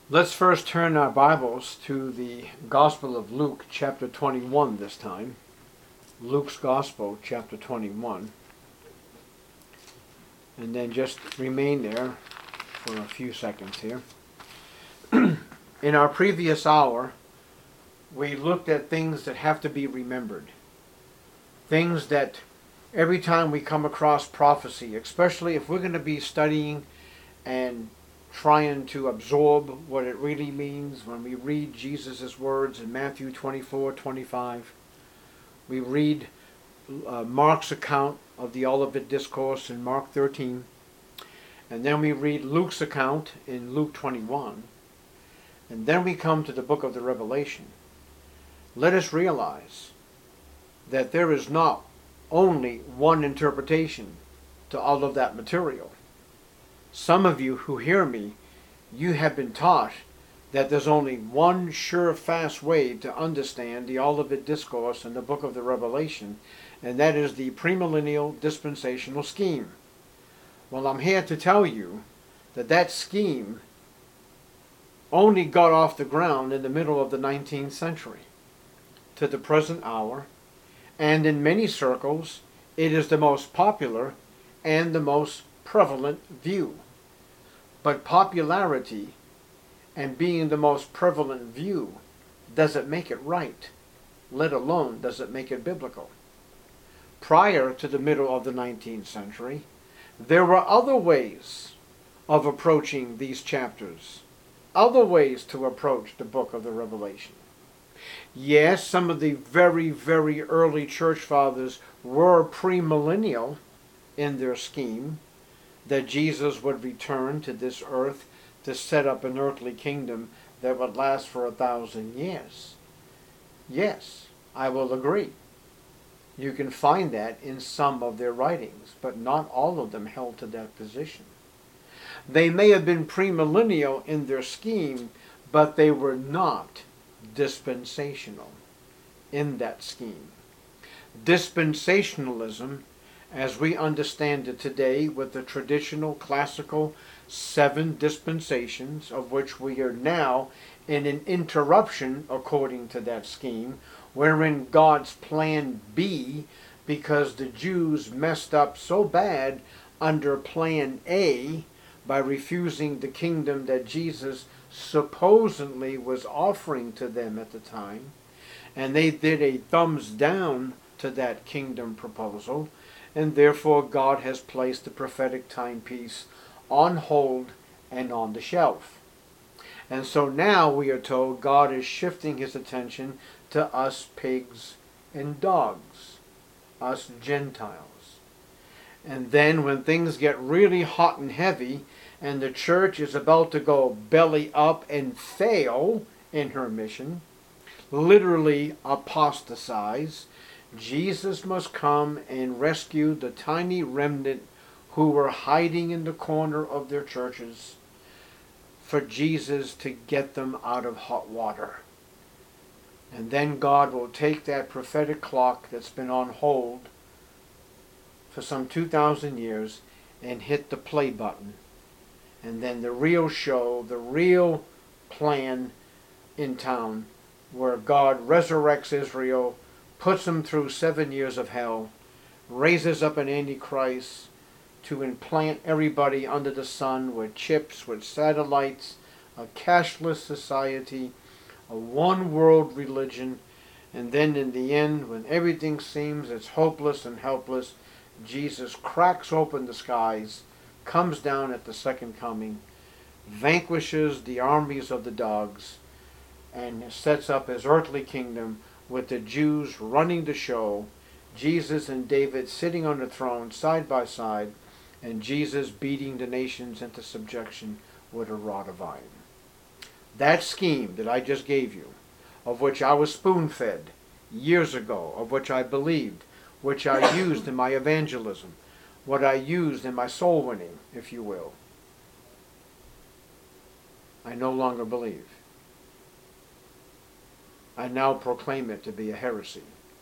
Let's first turn our Bibles to the Gospel of Luke, chapter 21 this time. Luke's Gospel, chapter 21. And then just remain there for a few seconds here. In our previous hour, we looked at things that have to be remembered. Things that every time we come across prophecy, especially if we're going to be studying and trying to absorb what it really means when we read Jesus' words in Matthew 24:25. We read Mark's account of the Olivet Discourse in Mark 13. And then we read Luke's account in Luke 21. And then we come to the book of the Revelation. Let us realize that there is not only one interpretation to all of that material. Some of you who hear me, you have been taught that there's only one sure, fast way to understand the Olivet Discourse in the book of the Revelation, and that is the premillennial dispensational scheme. Well, I'm here to tell you that that scheme only got off the ground in the middle of the 19th century to the present hour, and in many circles, it is the most popular and the most prevalent view. But popularity and being the most prevalent view doesn't make it right, let alone does it make it biblical. Prior to the middle of the 19th century, there were other ways of approaching these chapters, other ways to approach the book of the Revelation. Yes, some of the very, very early church fathers were premillennial in their scheme, that Jesus would return to this earth to set up an earthly kingdom that would last for 1,000 years. Yes, I will agree. You can find that in some of their writings, but not all of them held to that position. They may have been premillennial in their scheme, but they were not dispensational in that scheme. Dispensationalism, as we understand it today with the traditional classical 7 dispensations, of which we are now in an interruption according to that scheme, wherein God's plan B, because the Jews messed up so bad under plan A by refusing the kingdom that Jesus supposedly was offering to them at the time, and they did a thumbs down to that kingdom proposal, and therefore God has placed the prophetic timepiece on hold and on the shelf. And so now we are told God is shifting his attention to us pigs and dogs, us Gentiles. And then when things get really hot and heavy, and the church is about to go belly up and fail in her mission, literally apostatize, Jesus must come and rescue the tiny remnant who were hiding in the corner of their churches, for Jesus to get them out of hot water. And then God will take that prophetic clock that's been on hold for some 2,000 years and hit the play button. And then the real show, the real plan in town, where God resurrects Israel, puts them through 7 years of hell, raises up an Antichrist to implant everybody under the sun with chips, with satellites, a cashless society, a one-world religion, and then in the end, when everything seems as hopeless and helpless, Jesus cracks open the skies, comes down at the second coming, vanquishes the armies of the dogs, and sets up his earthly kingdom with the Jews running the show, Jesus and David sitting on the throne side by side, and Jesus beating the nations into subjection with a rod of iron. That scheme that I just gave you, of which I was spoon-fed years ago, of which I believed, which I used in my evangelism, what I used in my soul winning, if you will, I no longer believe. I now proclaim it to be a heresy.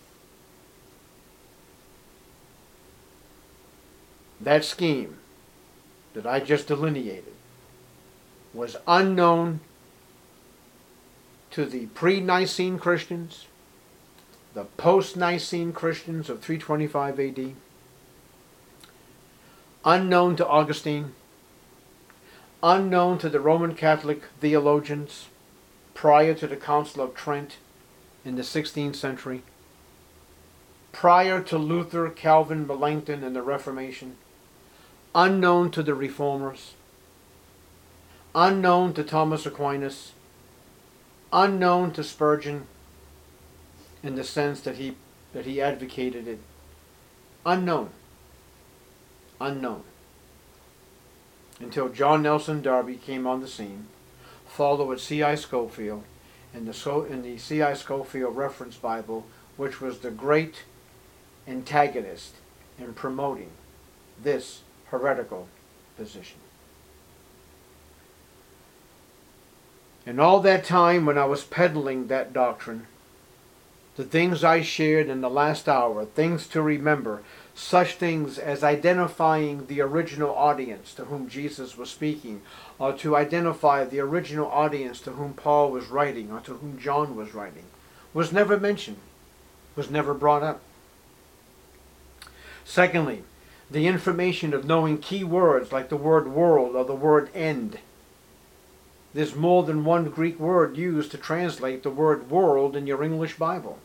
That scheme that I just delineated was unknown to the pre-Nicene Christians, the post-Nicene Christians of 325 AD, unknown to Augustine, unknown to the Roman Catholic theologians prior to the Council of Trent in the 16th century, prior to Luther, Calvin, Melanchthon, and the Reformation, unknown to the Reformers, unknown to Thomas Aquinas, unknown to Spurgeon in the sense that he advocated it. Unknown. Unknown. Until John Nelson Darby came on the scene, followed with C.I. Scofield in the C.I. Scofield Reference Bible, which was the great antagonist in promoting this heretical position. And all that time when I was peddling that doctrine, the things I shared in the last hour, things to remember, such things as identifying the original audience to whom Jesus was speaking, or to identify the original audience to whom Paul was writing, or to whom John was writing, was never mentioned, was never brought up. Secondly, the information of knowing key words like the word world or the word end. There's more than one Greek word used to translate the word world in your English Bible.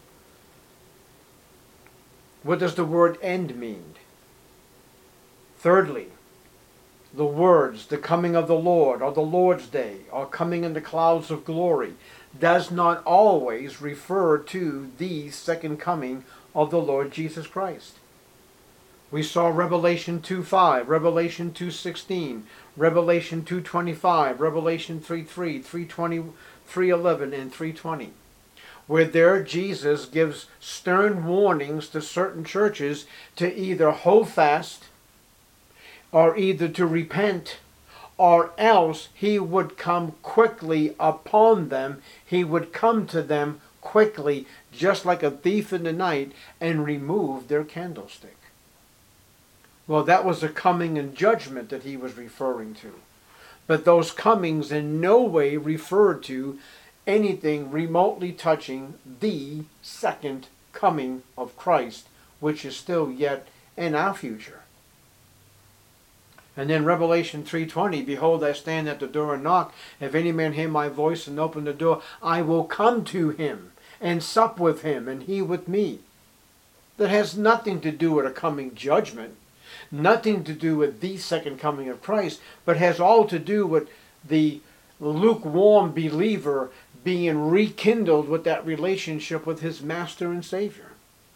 What does the word end mean? Thirdly, the words, the coming of the Lord, or the Lord's day, or coming in the clouds of glory, does not always refer to the second coming of the Lord Jesus Christ. We saw Revelation 2:5, Revelation 2:16, Revelation 2:25, Revelation 3:3, 3:20, 3:11, and 3:20. Where there Jesus gives stern warnings to certain churches to either hold fast, or either to repent, or else he would come quickly upon them. He would come to them quickly, just like a thief in the night, and remove their candlestick. Well, that was a coming in judgment that he was referring to. But those comings in no way referred to anything remotely touching the second coming of Christ, which is still yet in our future. And then Revelation 3:20, behold, I stand at the door and knock. If any man hear my voice and open the door, I will come to him and sup with him and he with me. That has nothing to do with a coming judgment, nothing to do with the second coming of Christ, but has all to do with the lukewarm believer being rekindled with that relationship with his Master and Savior.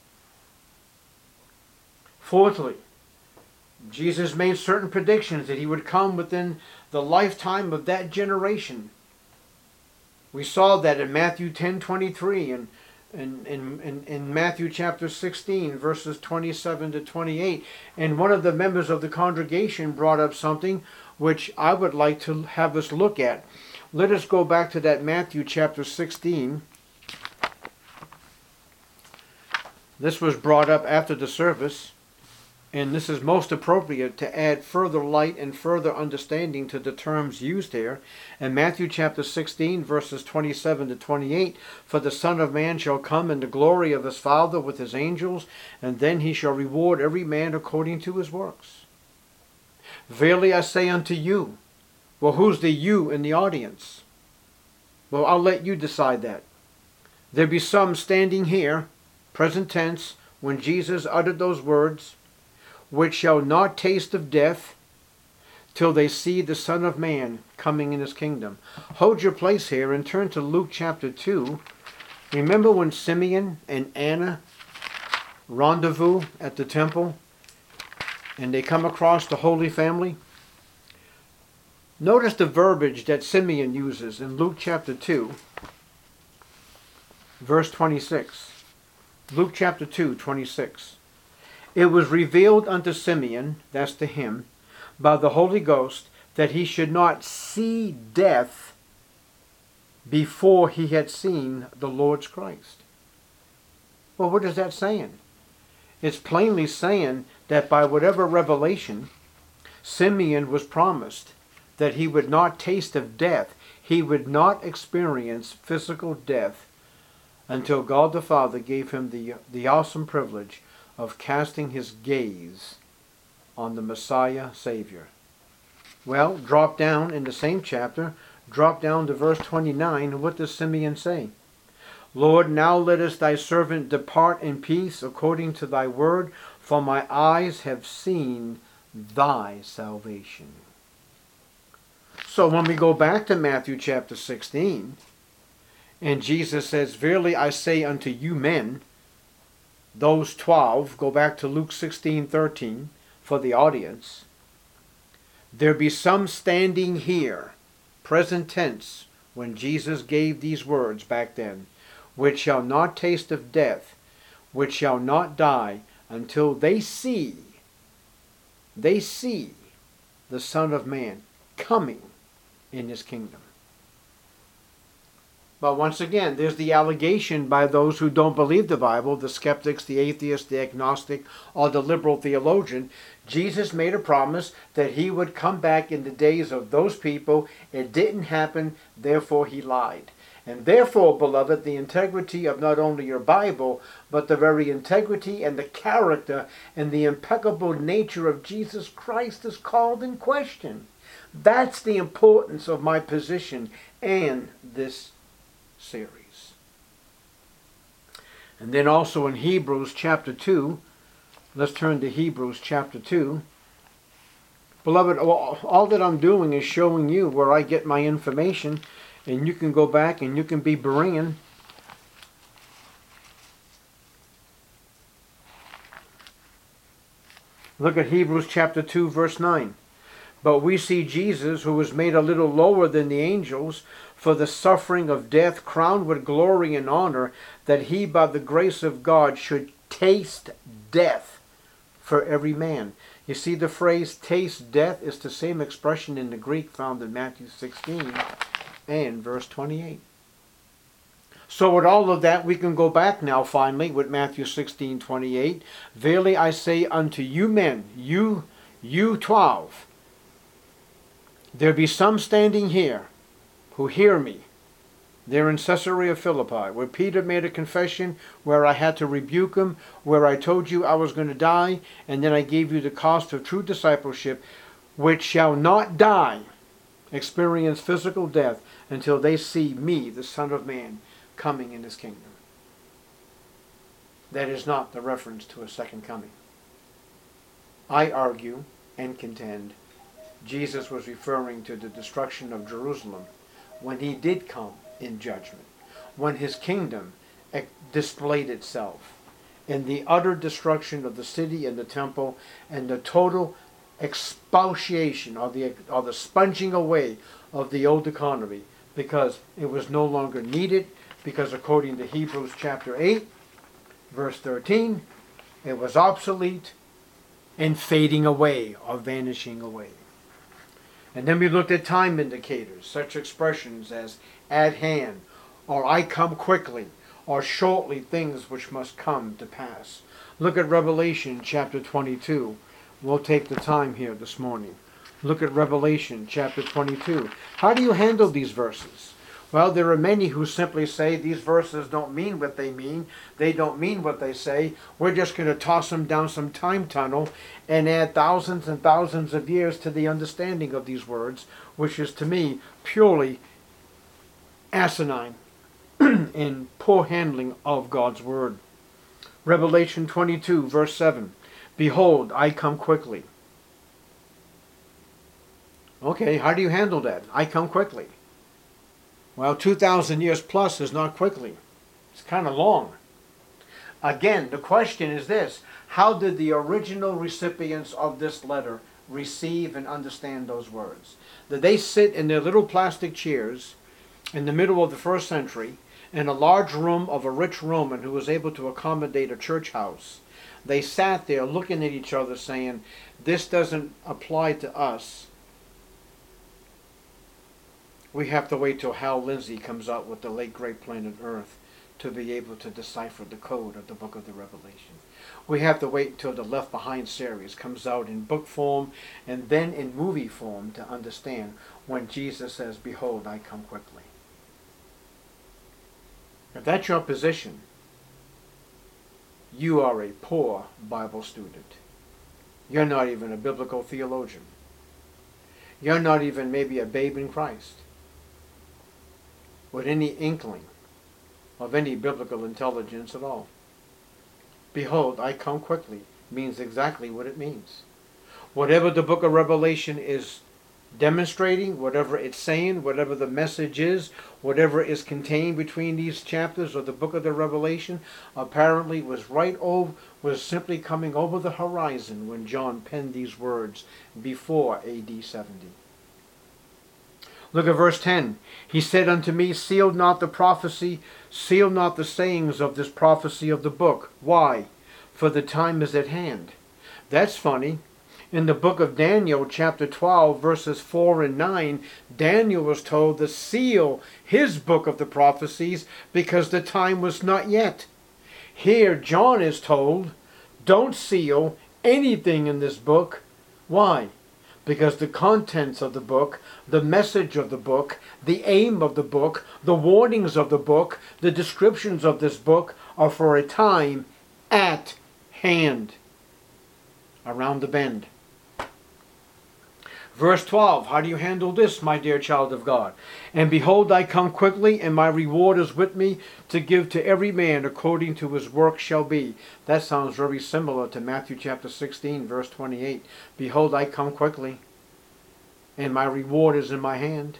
Fourthly, Jesus made certain predictions that he would come within the lifetime of that generation. We saw that in Matthew 10:23 and in Matthew chapter 16, verses 27 to 28. And one of the members of the congregation brought up something which I would like to have us look at. Let us go back to that Matthew chapter 16. This was brought up after the service, and this is most appropriate to add further light and further understanding to the terms used here. In Matthew chapter 16, verses 27 to 28, for the Son of Man shall come in the glory of his Father with his angels, and then he shall reward every man according to his works. Verily I say unto you. Well, who's the you in the audience? Well, I'll let you decide that. There be some standing here, present tense, when Jesus uttered those words, which shall not taste of death till they see the Son of Man coming in his kingdom. Hold your place here and turn to Luke chapter 2. Remember when Simeon and Anna rendezvous at the temple and they come across the Holy Family? Notice the verbiage that Simeon uses in Luke chapter 2, verse 26. Luke chapter 2, 26. It was revealed unto Simeon, that's to him, by the Holy Ghost, that he should not see death before he had seen the Lord's Christ. Well, what is that saying? It's plainly saying that by whatever revelation Simeon was promised that he would not taste of death. He would not experience physical death until God the Father gave him the awesome privilege of casting his gaze on the Messiah Savior. Well, drop down in the same chapter, drop down to verse 29, and what does Simeon say? Lord, now lettest thy servant depart in peace according to thy word, for my eyes have seen thy salvation. So when we go back to Matthew chapter 16, and Jesus says, Verily I say unto you men, those 12, go back to Luke 16:13 for the audience, there be some standing here, present tense, when Jesus gave these words back then, which shall not taste of death, which shall not die, until they see the Son of Man coming in his kingdom. But once again, there's the allegation by those who don't believe the Bible, the skeptics, the atheists, the agnostic, or the liberal theologian. Jesus made a promise that he would come back in the days of those people. It didn't happen, therefore he lied. And therefore, beloved, the integrity of not only your Bible, but the very integrity and the character and the impeccable nature of Jesus Christ is called in question. That's the importance of my position and this series. And then also in Hebrews chapter 2, let's turn to Hebrews chapter 2. Beloved, all that I'm doing is showing you where I get my information, and you can go back and you can be Berean. Look at Hebrews chapter 2, verse 9. But we see Jesus, who was made a little lower than the angels, for the suffering of death, crowned with glory and honor, that he by the grace of God should taste death for every man. You see, the phrase taste death is the same expression in the Greek found in Matthew 16 and verse 28. So with all of that, we can go back now finally with Matthew 16:28. Verily I say unto you men, you 12, there be some standing here who hear me. They're in Caesarea Philippi, where Peter made a confession, where I had to rebuke him, where I told you I was going to die, and then I gave you the cost of true discipleship, which shall not die, experience physical death, until they see me, the Son of Man, coming in his kingdom. That is not the reference to a second coming. I argue and contend Jesus was referring to the destruction of Jerusalem when he did come in judgment, when his kingdom displayed itself in the utter destruction of the city and the temple and the total expulsion or the sponging away of the old economy, because it was no longer needed, because according to Hebrews chapter 8 verse 13, it was obsolete and fading away or vanishing away. And then we looked at time indicators, such expressions as at hand, or I come quickly, or shortly, things which must come to pass. Look at Revelation chapter 22. We'll take the time here this morning. Look at Revelation chapter 22. How do you handle these verses? Well, there are many who simply say these verses don't mean what they mean. They don't mean what they say. We're just going to toss them down some time tunnel and add thousands and thousands of years to the understanding of these words, which is to me purely asinine in poor handling of God's word. Revelation 22 verse 7. Behold, I come quickly. Okay, how do you handle that? I come quickly. Well, 2,000 years plus is not quickly. It's kind of long. Again, the question is this: how did the original recipients of this letter receive and understand those words? Did they sit in their little plastic chairs in the middle of the first century in a large room of a rich Roman who was able to accommodate a church house? They sat there looking at each other saying, this doesn't apply to us. We have to wait till Hal Lindsey comes out with the late great Planet Earth to be able to decipher the code of the book of the Revelation. We have to wait until the Left Behind series comes out in book form and then in movie form to understand when Jesus says, "Behold, I come quickly." If that's your position, you are a poor Bible student. You're not even a biblical theologian. You're not even maybe a babe in Christ with any inkling of any biblical intelligence at all. Behold, I come quickly means exactly what it means. Whatever the book of Revelation is demonstrating, whatever it's saying, whatever the message is, whatever is contained between these chapters of the book of the Revelation, apparently was simply coming over the horizon when John penned these words before AD 70. Look at verse 10. He said unto me, "Seal not the prophecy, seal not the sayings of this prophecy of the book." Why? For the time is at hand. That's funny. In the book of Daniel, chapter 12, verses 4 and 9, Daniel was told to seal his book of the prophecies because the time was not yet. Here, John is told, don't seal anything in this book. Why? Because the contents of the book, the message of the book, the aim of the book, the warnings of the book, the descriptions of this book are for a time at hand, around the bend. Verse 12, how do you handle this, my dear child of God? "And behold, I come quickly, and my reward is with me, to give to every man according to his work shall be." That sounds very similar to Matthew chapter 16, verse 28. "Behold, I come quickly, and my reward is in my hand."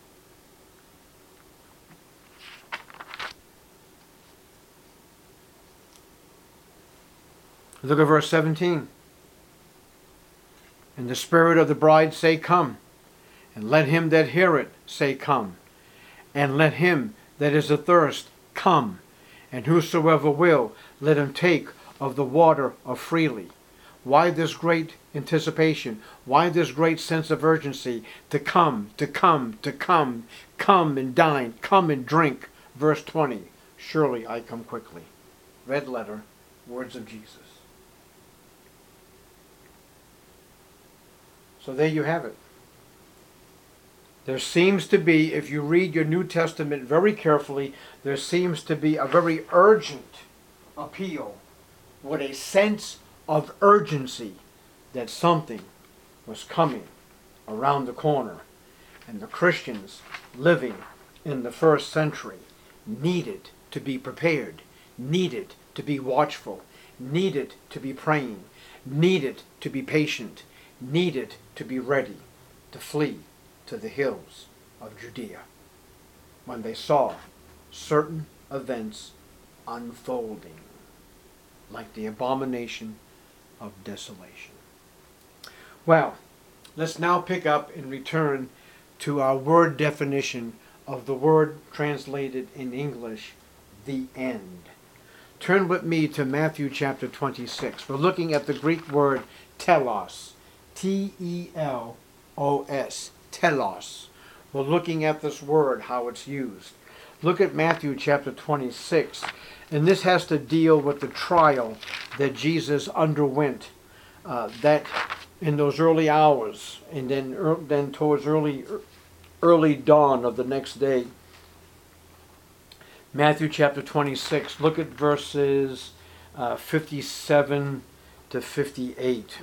Look at verse 17. "And the Spirit of the bride say, Come. And let him that heareth say, Come. And let him that is athirst come. And whosoever will, let him take of the water of freely." Why this great anticipation? Why this great sense of urgency? To come, to come, to come. Come and dine. Come and drink. Verse 20. "Surely I come quickly." Red letter, words of Jesus. So there you have it. There seems to be, if you read your New Testament very carefully, there seems to be a very urgent appeal with a sense of urgency that something was coming around the corner. And the Christians living in the first century needed to be prepared, needed to be watchful, needed to be praying, needed to be patient, needed to be ready to flee to the hills of Judea when they saw certain events unfolding like the abomination of desolation. Well, let's now pick up and return to our word definition of the word translated in English, the end. Turn with me to Matthew chapter 26. We're looking at the Greek word telos. T-E-L-O-S, telos. We're looking at this word, how it's used. Look at Matthew chapter 26, and this has to deal with the trial that Jesus underwent that in those early hours, and then towards early dawn of the next day. Matthew chapter 26, look at verses 57 to 58.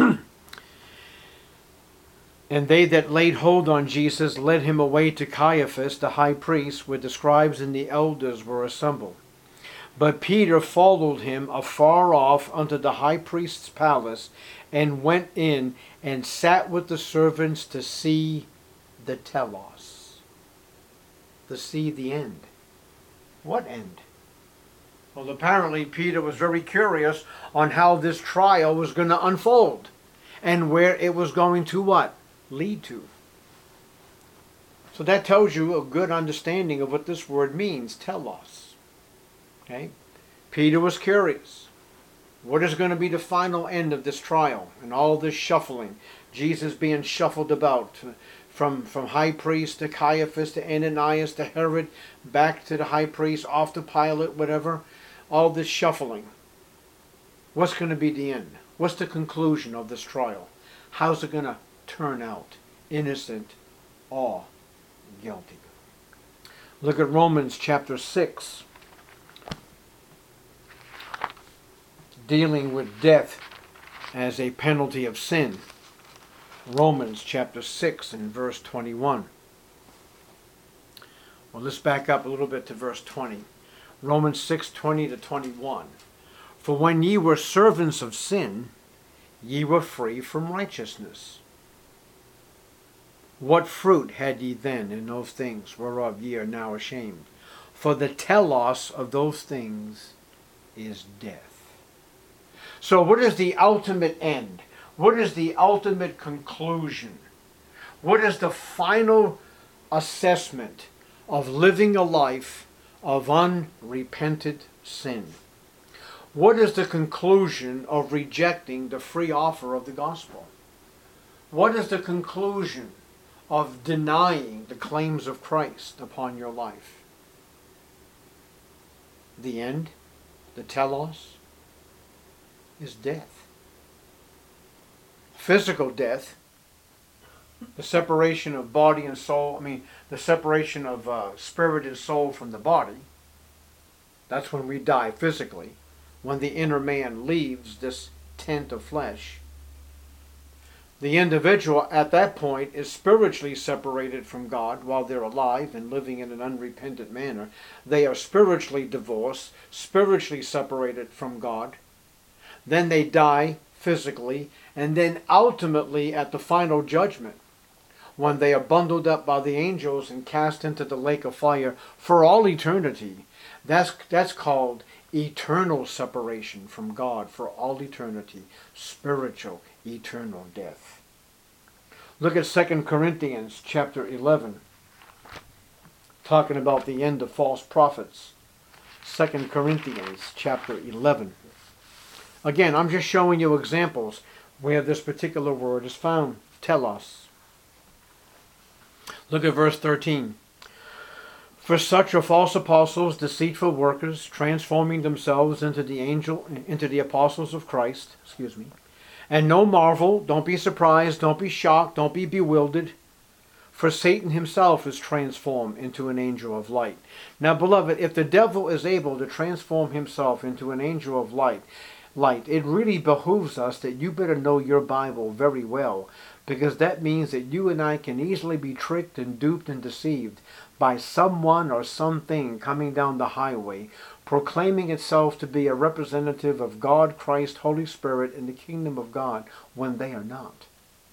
"And they that laid hold on Jesus led him away to Caiaphas, the high priest, where the scribes and the elders were assembled. But Peter followed him afar off unto the high priest's palace, and went in and sat with the servants to see the telos." To see the end. What end? Well, apparently Peter was very curious on how this trial was going to unfold and where it was going to what? Lead to. So that tells you a good understanding of what this word means, telos. Okay? Peter was curious. What is going to be the final end of this trial and all this shuffling? Jesus being shuffled about from high priest to Caiaphas to Ananias to Herod, back to the high priest, off to Pilate, whatever. All this shuffling. What's going to be the end? What's the conclusion of this trial? How's it going to turn out? Innocent or guilty? Look at Romans chapter 6. Dealing with death as a penalty of sin. Romans chapter 6 and verse 21. Well, let's back up a little bit to verse 20. Romans 6:20 to 21. For when ye were servants of sin, ye were free from righteousness. What fruit had ye then in those things whereof ye are now ashamed? For the telos of those things is death. So what is the ultimate end? What is the ultimate conclusion? What is the final assessment of living a life of unrepented sin? What is the conclusion of rejecting the free offer of the gospel? What is the conclusion of denying the claims of Christ upon your life? The end, the telos, is death. Physical death, the separation of body and soul, the separation of spirit and soul from the body. That's when we die physically, when the inner man leaves this tent of flesh. The individual at that point is spiritually separated from God while they're alive and living in an unrepentant manner. They are spiritually divorced, spiritually separated from God. Then they die physically, and then ultimately at the final judgment, when they are bundled up by the angels and cast into the lake of fire for all eternity. That's called eternal separation from God for all eternity, spiritual, eternal death. Look at 2 Corinthians chapter 11, talking about the end of false prophets. 2 Corinthians chapter 11. Again, I'm just showing you examples where this particular word is found, telos. Look at verse 13. For such are false apostles, deceitful workers, transforming themselves into the apostles of Christ. And no marvel, don't be surprised, don't be shocked, don't be bewildered. For Satan himself is transformed into an angel of light. Now, beloved, if the devil is able to transform himself into an angel of light, it really behooves us that you better know your Bible very well, because that means that you and I can easily be tricked and duped and deceived by someone or something coming down the highway, proclaiming itself to be a representative of God, Christ, Holy Spirit, and the kingdom of God, when they are not.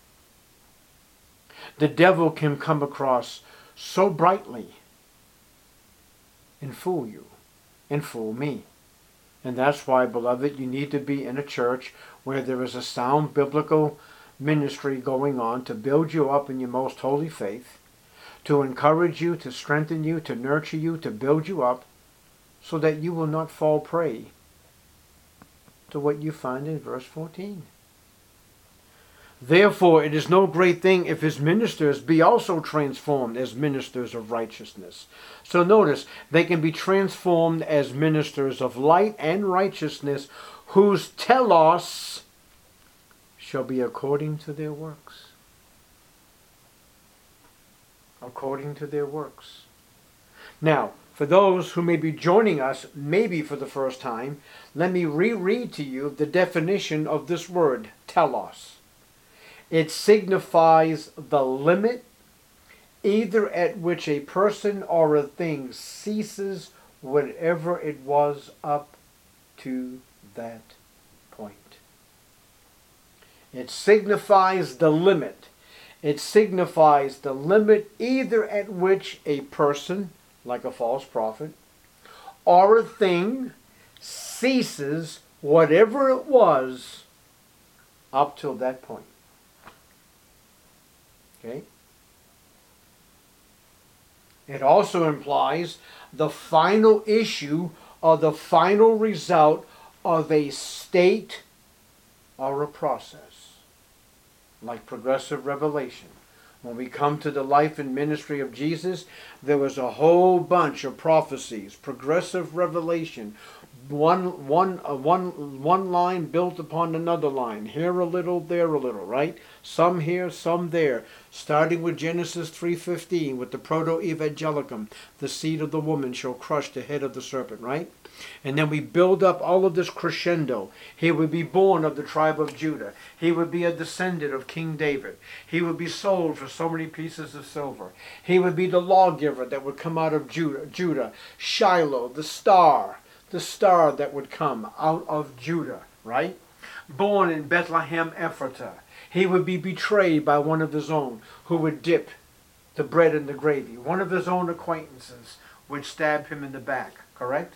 The devil can come across so brightly and fool you and fool me. And that's why, beloved, you need to be in a church where there is a sound biblical ministry going on to build you up in your most holy faith, to encourage you, to strengthen you, to nurture you, to build you up, so that you will not fall prey to what you find in verse 14. Therefore, it is no great thing if his ministers be also transformed as ministers of righteousness. So notice, they can be transformed as ministers of light and righteousness, whose telos shall be according to their works. According to their works. Now, for those who may be joining us, maybe for the first time, let me reread to you the definition of this word, telos. It signifies the limit, either at which a person or a thing ceases whatever it was up to that point. It signifies the limit. It signifies the limit either at which a person, like a false prophet, or a thing ceases whatever it was up till that point. Okay? It also implies the final issue or the final result of a state or a process, like progressive revelation, When we come to the life and ministry of Jesus, there was a whole bunch of prophecies, progressive revelation, one line built upon another line, here a little, there a little, right? Some here, some there. Starting with Genesis 3:15, with the proto-evangelicum, the seed of the woman shall crush the head of the serpent, right? And then we build up all of this crescendo. He would be born of the tribe of Judah. He would be a descendant of King David. He would be sold for so many pieces of silver. He would be the lawgiver that would come out of Judah. Shiloh, the star that would come out of Judah, right? Born in Bethlehem Ephratah. He would be betrayed by one of his own who would dip the bread in the gravy. One of his own acquaintances would stab him in the back, correct?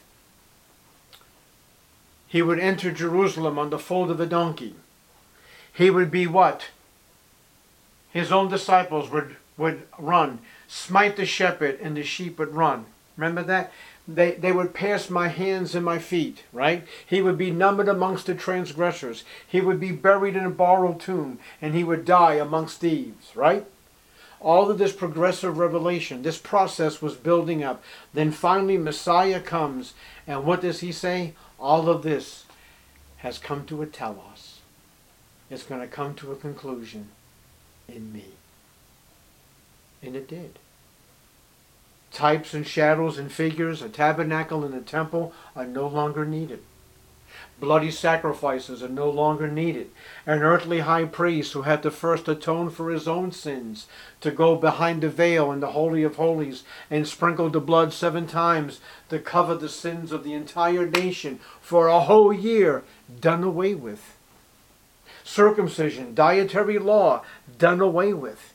He would enter Jerusalem on the fold of a donkey. He would be what? His own disciples would run, smite the shepherd, and the sheep would run. Remember that? They would pass my hands and my feet, right? He would be numbered amongst the transgressors. He would be buried in a borrowed tomb, and he would die amongst thieves, right? All of this progressive revelation, this process was building up. Then finally Messiah comes, and what does he say? All of this has come to a telos. It's going to come to a conclusion in me. And it did. Types and shadows and figures, a tabernacle and a temple are no longer needed. Bloody sacrifices are no longer needed. An earthly high priest who had to first atone for his own sins, to go behind the veil in the Holy of Holies and sprinkle the blood 7 times to cover the sins of the entire nation for a whole year, done away with. Circumcision, dietary law, done away with.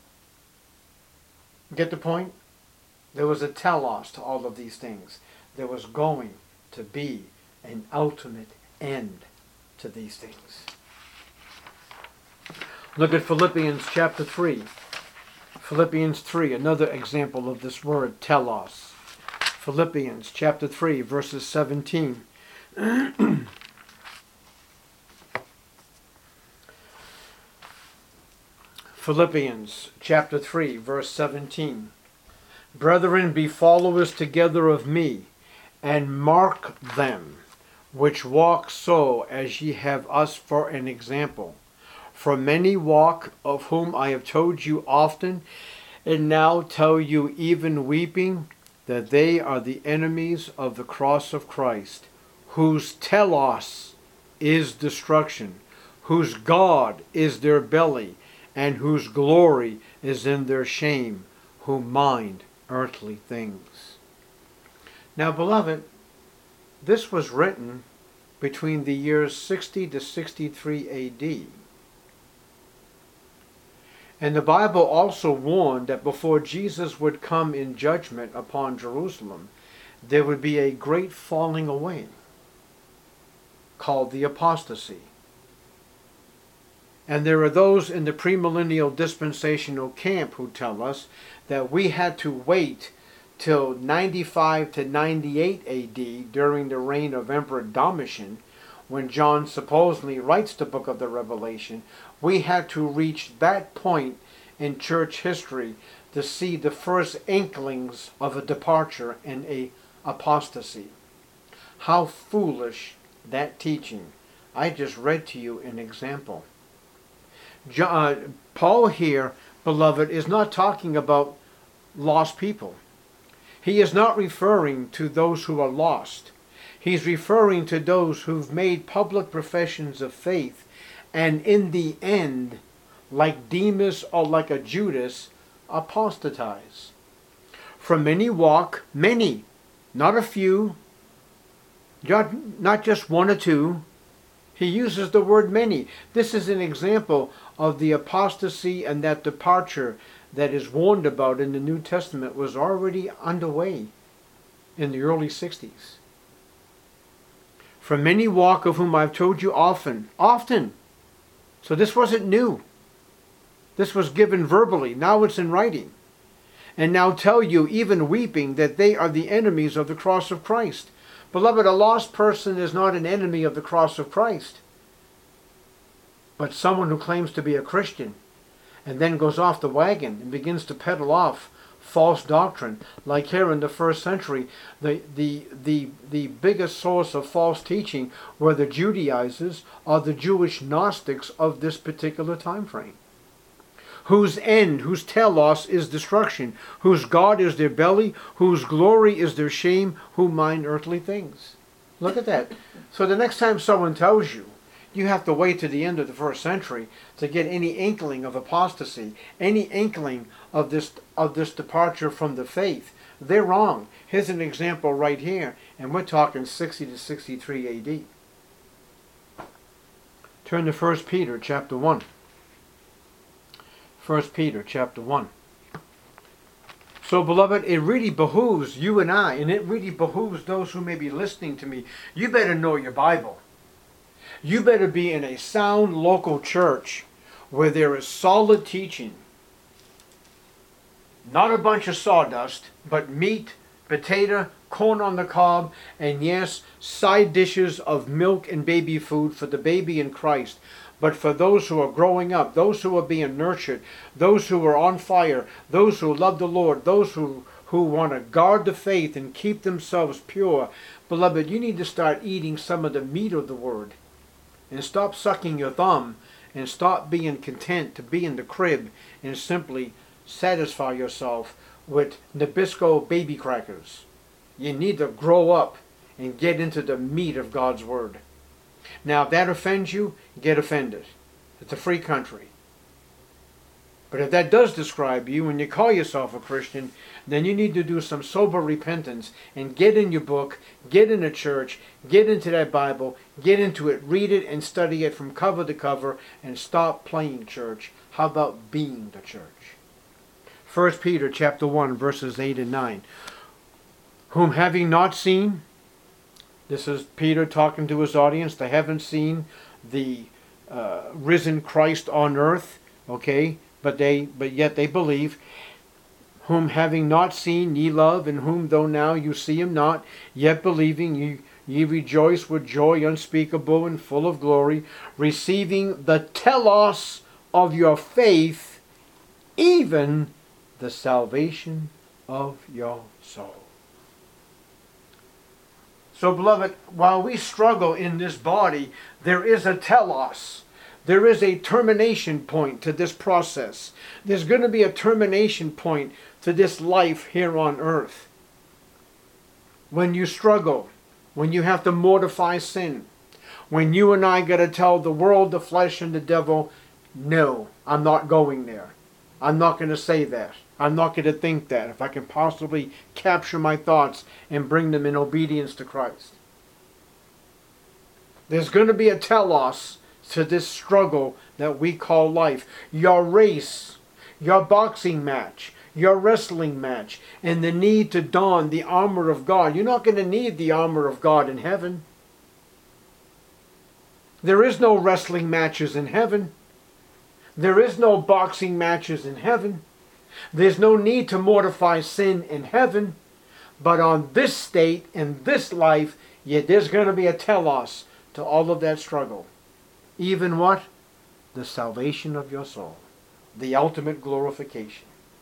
Get the point? There was a telos to all of these things. There was going to be an ultimate end to these things. Look at Philippians chapter 3. Philippians 3, another example of this word, telos. Philippians chapter 3, verses 17. Philippians chapter 3, verse 17. Brethren, be followers together of me, and mark them which walk so as ye have us for an example. For many walk, of whom I have told you often, and now tell you even weeping, that they are the enemies of the cross of Christ, whose telos is destruction, whose God is their belly, and whose glory is in their shame, who mind earthly things. Now, beloved, this was written between the years 60 to 63 A.D. And the Bible also warned that before Jesus would come in judgment upon Jerusalem, there would be a great falling away called the apostasy. And there are those in the premillennial dispensational camp who tell us that we had to wait till 95 to 98 AD during the reign of Emperor Domitian, when John supposedly writes the book of the Revelation. We had to reach that point in church history to see the first inklings of a departure and a apostasy. How foolish that teaching. I just read to you an example. Paul here, beloved, is not talking about lost people. He is not referring to those who are lost. He's referring to those who've made public professions of faith and in the end, like Demas or like a Judas, apostatize. For many walk, many, not a few, not just 1 or 2. He uses the word many. This is an example of the apostasy, and that departure that is warned about in the New Testament was already underway in the early 60s. For many walk, of whom I've told you often. So this wasn't new. This was given verbally. Now it's in writing. And now tell you, even weeping, that they are the enemies of the cross of Christ. Beloved, a lost person is not an enemy of the cross of Christ, but someone who claims to be a Christian and then goes off the wagon and begins to peddle off false doctrine. Like here in the first century, the biggest source of false teaching were the Judaizers or the Jewish Gnostics of this particular time frame, whose end, whose telos is destruction, whose God is their belly, whose glory is their shame, who mind earthly things. Look at that. So the next time someone tells you, you have to wait to the end of the first century to get any inkling of apostasy, any inkling of this departure from the faith. They're wrong. Here's an example right here, and we're talking 60 to 63 A.D. Turn to 1 Peter chapter 1. 1 Peter chapter 1. So, beloved, it really behooves you and I, and it really behooves those who may be listening to me. You better know your Bible. You better be in a sound local church where there is solid teaching. Not a bunch of sawdust, but meat, potato, corn on the cob, and yes, side dishes of milk and baby food for the baby in Christ. But for those who are growing up, those who are being nurtured, those who are on fire, those who love the Lord, those who want to guard the faith and keep themselves pure, beloved, you need to start eating some of the meat of the Word. And stop sucking your thumb and stop being content to be in the crib and simply satisfy yourself with Nabisco baby crackers. You need to grow up and get into the meat of God's Word. Now, if that offends you, get offended. It's a free country. But if that does describe you and you call yourself a Christian, then you need to do some sober repentance and get in your book, get in a church, get into that Bible, get into it, read it and study it from cover to cover, and stop playing church. How about being the church? 1 Peter chapter 1, verses 8 and 9. Whom having not seen, this is Peter talking to his audience, they haven't seen the risen Christ on earth, okay? But yet they believe. Whom having not seen ye love, in whom though now you see him not, yet believing ye rejoice with joy unspeakable and full of glory, receiving the telos of your faith, even the salvation of your soul. So, beloved, while we struggle in this body, there is a telos. There is a termination point to this process. There's going to be a termination point to this life here on earth. When you struggle, when you have to mortify sin, when you and I got to tell the world, the flesh, and the devil, no, I'm not going there. I'm not going to say that. I'm not going to think that if I can possibly capture my thoughts and bring them in obedience to Christ. There's going to be a telos to this struggle that we call life. Your race, your boxing match, your wrestling match, and the need to don the armor of God. You're not going to need the armor of God in heaven. There is no wrestling matches in heaven. There is no boxing matches in heaven. There's no need to mortify sin in heaven. But on this state, in this life, yet there's going to be a telos to all of that struggle. Even what? The salvation of your soul. The ultimate glorification.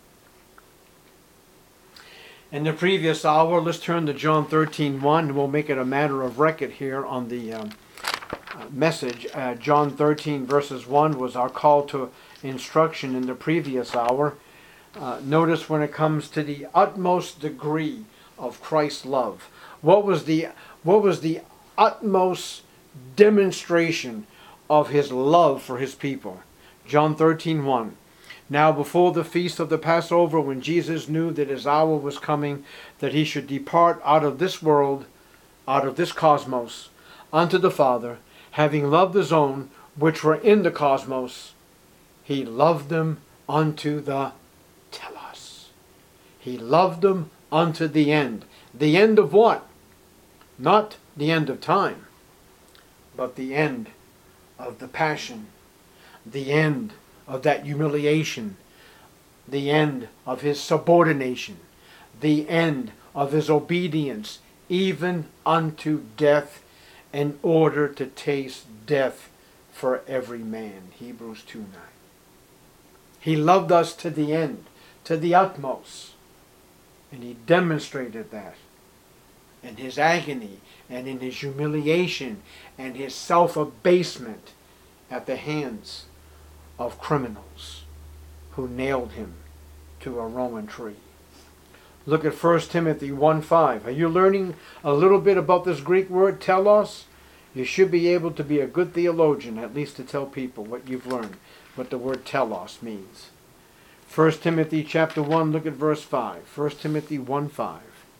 In the previous hour, let's turn to John 13:1. We'll make it a matter of record here on the message. John 13 verses 1 was our call to instruction in the previous hour. Notice when it comes to the utmost degree of Christ's love. What was the utmost demonstration of his love for his people? John 13:1. Now before the feast of the Passover, when Jesus knew that his hour was coming, that he should depart out of this world, out of this cosmos, unto the Father, having loved his own which were in the cosmos, he loved them unto the telos. He loved them unto the end. The end of what? Not the end of time, but the end of the passion, the end of that humiliation, the end of his subordination, the end of his obedience, even unto death, in order to taste death for every man. Hebrews 2:9. He loved us to the end, to the utmost. And he demonstrated that in his agony and in his humiliation and his self-abasement at the hands of criminals who nailed him to a Roman tree. Look at 1 Timothy 1:5. Are you learning a little bit about this Greek word, telos? You should be able to be a good theologian, at least to tell people what you've learned, what the word telos means. 1 Timothy chapter 1, look at verse 5. 1 Timothy 1:5.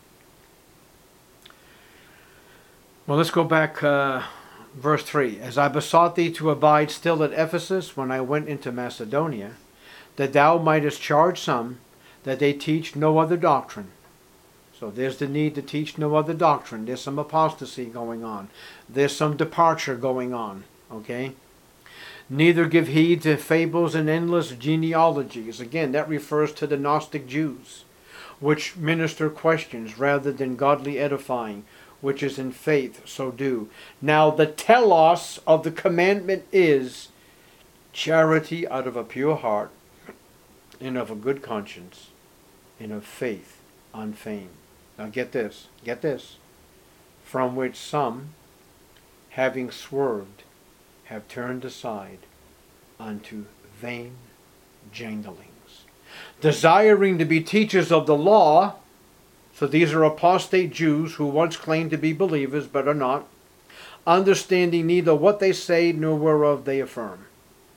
Well, let's go back, verse 3. As I besought thee to abide still at Ephesus when I went into Macedonia, that thou mightest charge some that they teach no other doctrine. So there's the need to teach no other doctrine. There's some apostasy going on. There's some departure going on. Okay? Neither give heed to fables and endless genealogies. Again, that refers to the Gnostic Jews, which minister questions rather than godly edifying, which is in faith, so do. Now the telos of the commandment is charity out of a pure heart, and of a good conscience, and of faith unfeigned. Now get this, from which some, having swerved, have turned aside unto vain janglings, desiring to be teachers of the law. So these are apostate Jews who once claimed to be believers but are not, understanding neither what they say nor whereof they affirm.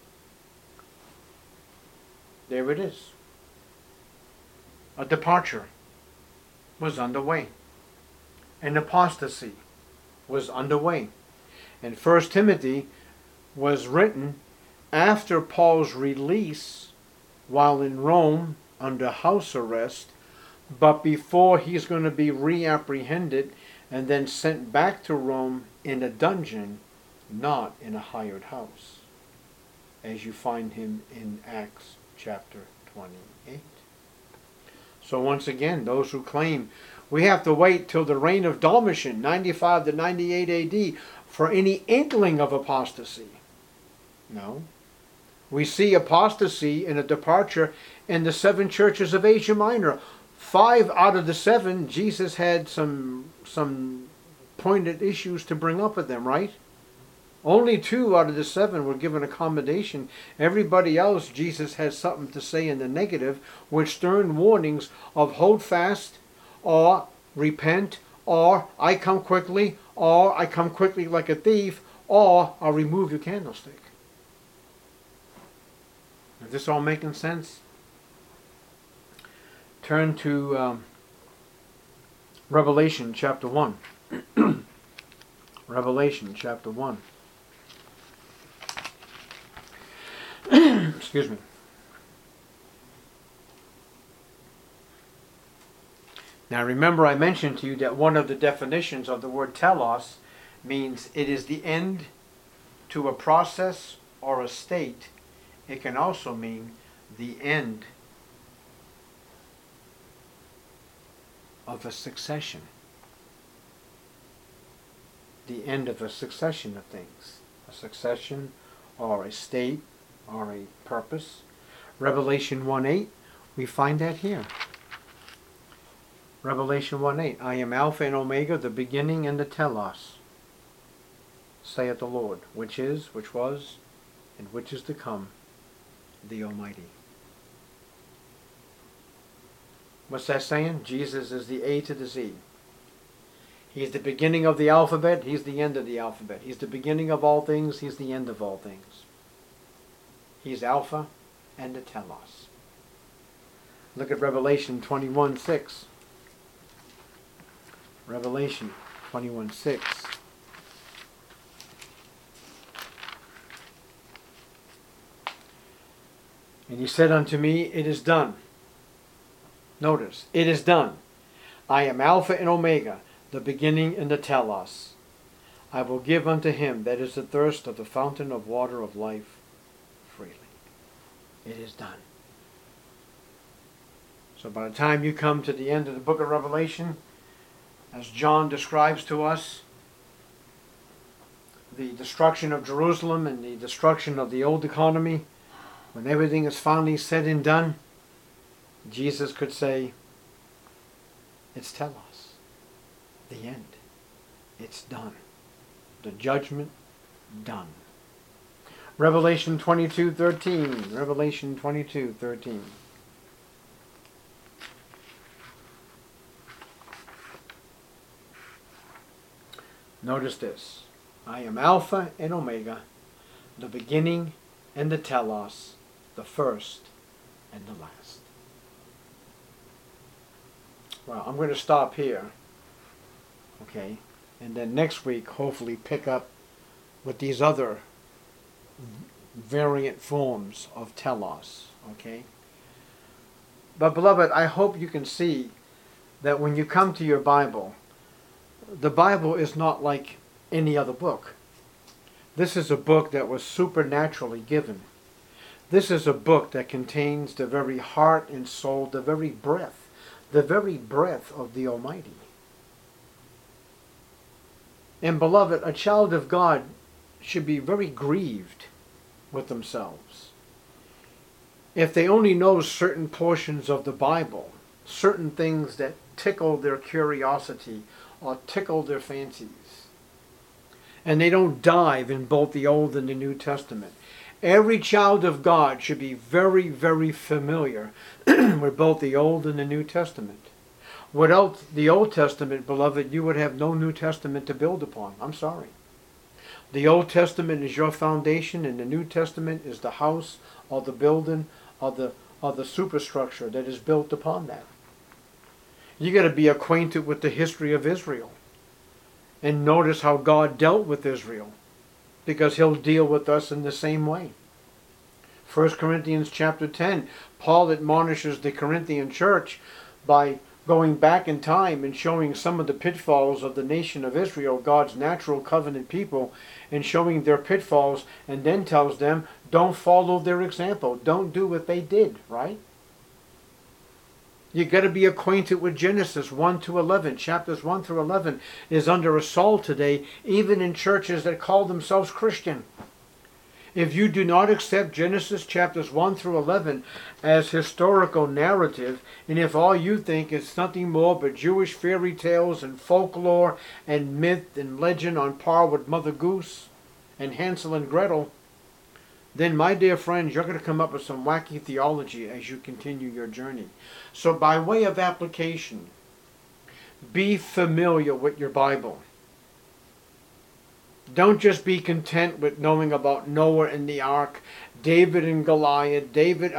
There it is. A departure was underway. An apostasy was underway. And 1 Timothy was written after Paul's release while in Rome under house arrest, but before he's going to be reapprehended and then sent back to Rome in a dungeon, not in a hired house, as you find him in Acts chapter 28. So once again, those who claim we have to wait till the reign of Domitian, 95 to 98 AD, for any inkling of apostasy. No. We see apostasy and a departure in the 7 churches of Asia Minor. 5 out of the 7, Jesus had some pointed issues to bring up with them, right? Only 2 out of the 7 were given accommodation. Everybody else, Jesus has something to say in the negative, with stern warnings of hold fast, or repent, or I come quickly, or I come quickly like a thief, or I'll remove your candlestick. Is this all making sense? Turn to Revelation chapter 1. Revelation chapter 1. Excuse me. Now remember, I mentioned to you that one of the definitions of the word telos means it is the end to a process or a state. It can also mean the end of a succession. The end of a succession of things. A succession or a state or a purpose. Revelation 1:8, we find that here. Revelation 1:8, I am Alpha and Omega, the beginning and the telos, saith the Lord, which is, which was, and which is to come, the Almighty. What's that saying? Jesus is the A to the Z. He's the beginning of the alphabet, he's the end of the alphabet. He's the beginning of all things, he's the end of all things. He's Alpha and the telos. Look at Revelation 21:6. Revelation 21:6. And he said unto me, it is done. Notice, it is done. I am Alpha and Omega, the beginning and the telos. I will give unto him that is athirst of the fountain of water of life freely. It is done. So by the time you come to the end of the book of Revelation, as John describes to us the destruction of Jerusalem and the destruction of the old economy, when everything is finally said and done, Jesus could say, it's telos, the end. It's done. The judgment, done. Revelation 22:13. Revelation 22:13. Notice this. I am Alpha and Omega, the beginning and the telos, the first and the last. Well, I'm going to stop here. Okay? And then next week, hopefully pick up with these other variant forms of telos. Okay? But beloved, I hope you can see that when you come to your Bible, the Bible is not like any other book. This is a book that was supernaturally given. This is a book that contains the very heart and soul, the very breath of the Almighty. And beloved, a child of God should be very grieved with themselves if they only know certain portions of the Bible, certain things that tickle their curiosity or tickle their fancies, and they don't dive in both the Old and the New Testament. Every child of God should be very, very familiar with both the Old and the New Testament. Without the Old Testament, beloved, you would have no New Testament to build upon. I'm sorry. The Old Testament is your foundation, and the New Testament is the house or the building or the superstructure that is built upon that. You got to be acquainted with the history of Israel and notice how God dealt with Israel, because he'll deal with us in the same way. 1 Corinthians chapter 10, Paul admonishes the Corinthian church by going back in time and showing some of the pitfalls of the nation of Israel, God's natural covenant people, and showing their pitfalls, and then tells them, don't follow their example. Don't do what they did, right? You got to be acquainted with Genesis 1 to 11. Chapters 1 through 11 is under assault today, even in churches that call themselves Christian. If you do not accept Genesis chapters 1 through 11 as historical narrative, and if all you think is nothing more but Jewish fairy tales and folklore and myth and legend on par with Mother Goose and Hansel and Gretel, then, my dear friends, you're going to come up with some wacky theology as you continue your journey. So by way of application, be familiar with your Bible. Don't just be content with knowing about Noah and the ark, David and Goliath, David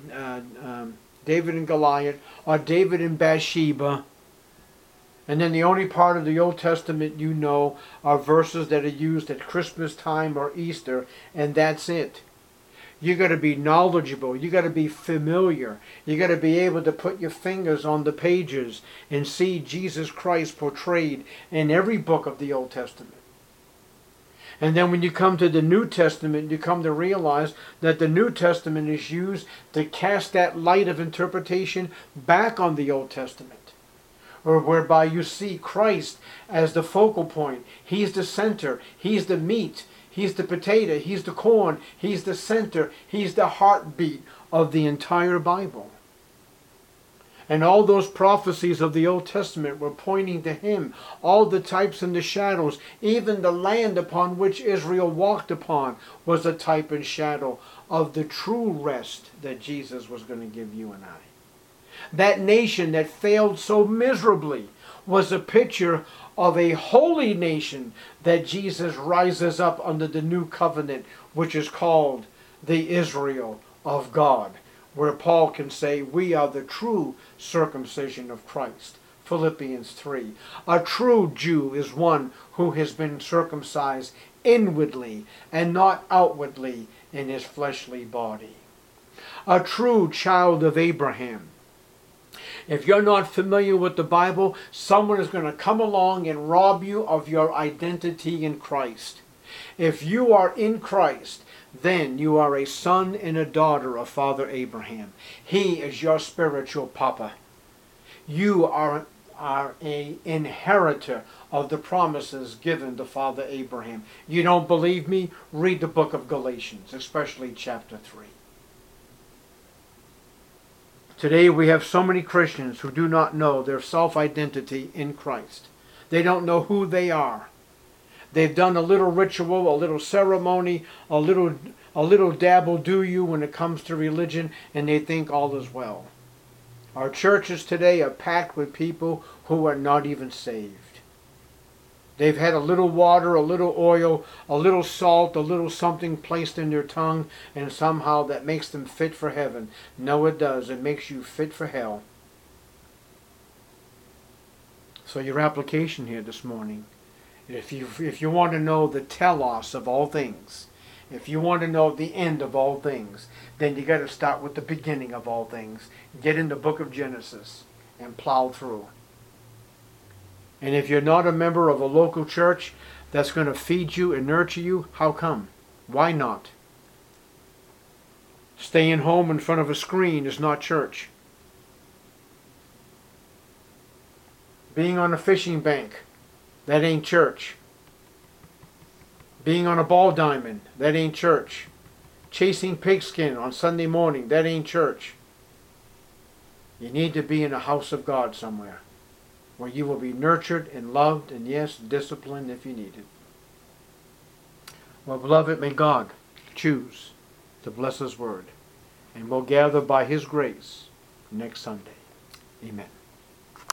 and Goliath, or David and Bathsheba. And then the only part of the Old Testament you know are verses that are used at Christmas time or Easter, and that's it. You got to be knowledgeable. You got to be familiar. You got to be able to put your fingers on the pages and see Jesus Christ portrayed in every book of the Old Testament. And then when you come to the New Testament, you come to realize that the New Testament is used to cast that light of interpretation back on the Old Testament, or whereby you see Christ as the focal point. He's the center. He's the meat. He's the potato. He's the corn. He's the center. He's the heartbeat of the entire Bible. And all those prophecies of the Old Testament were pointing to him. All the types and the shadows, even the land upon which Israel walked upon, was a type and shadow of the true rest that Jesus was going to give you and I. That nation that failed so miserably was a picture of a holy nation that Jesus rises up under the new covenant, which is called the Israel of God, where Paul can say, we are the true circumcision of Christ. Philippians 3. A true Jew is one who has been circumcised inwardly and not outwardly in his fleshly body. A true child of Abraham. If you're not familiar with the Bible, someone is going to come along and rob you of your identity in Christ. If you are in Christ, then you are a son and a daughter of Father Abraham. He is your spiritual papa. You are an inheritor of the promises given to Father Abraham. You don't believe me? Read the book of Galatians, especially chapter 3. Today we have so many Christians who do not know their self-identity in Christ. They don't know who they are. They've done a little ritual, a little ceremony, a little dabble do you when it comes to religion, and they think all is well. Our churches today are packed with people who are not even saved. They've had a little water, a little oil, a little salt, a little something placed in their tongue, and somehow that makes them fit for heaven. No, it does. It makes you fit for hell. So your application here this morning, if you want to know the telos of all things, if you want to know the end of all things, then you got to start with the beginning of all things. Get in the book of Genesis and plow through. And if you're not a member of a local church that's going to feed you and nurture you, how come? Why not? Staying home in front of a screen is not church. Being on a fishing bank, that ain't church. Being on a ball diamond, that ain't church. Chasing pigskin on Sunday morning, that ain't church. You need to be in a house of God somewhere, where you will be nurtured and loved and, yes, disciplined if you need it. Well, beloved, may God choose to bless His word, and we'll gather by His grace next Sunday. Amen.